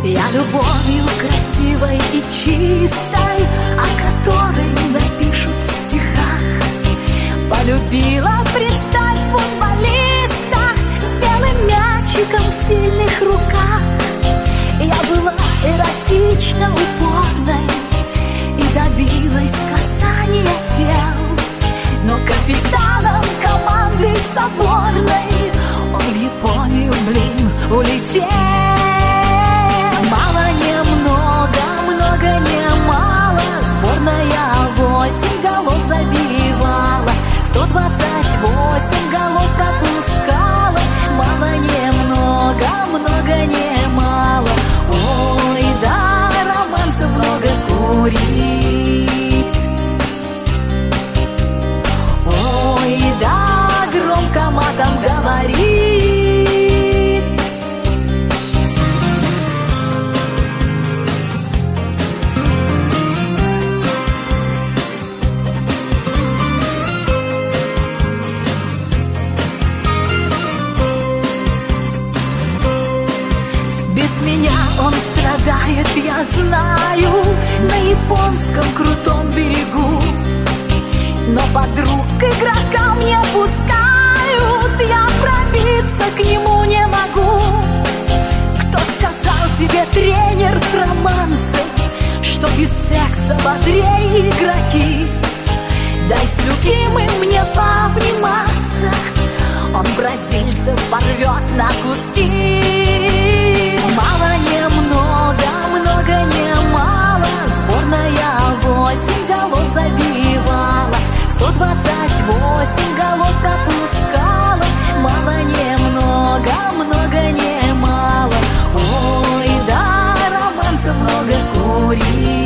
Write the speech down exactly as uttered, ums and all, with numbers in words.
Я любовью красивой и чистой, о которой напишут в стихах, полюбила, представь, футболиста с белым мячиком в сильных руках. Я была эротично упорной и добилась касания тел, но капитаном команды соборной он в Японию, блин, улетел. Мало немного, много немало, сборная восемь голов забивала, сто двадцать восемь голов пропускала. Мало немного, много немало, ой, да, романса много курит. Ой, да, громко матом говорит. Без меня он страдает, я знаю, на японском крутом берегу. Но подруг игрокам не пускают, я пробиться к нему не могу. Кто сказал тебе, тренер романцев, что без секса бодрее игроки? Дай с любимым мне пообниматься, он бразильцев порвет на куски. Мало немного, много немало, сборная восемь голов забивала, сто двадцать восемь голов пропускала. Мало немного, много немало, ой, да, романса много курит.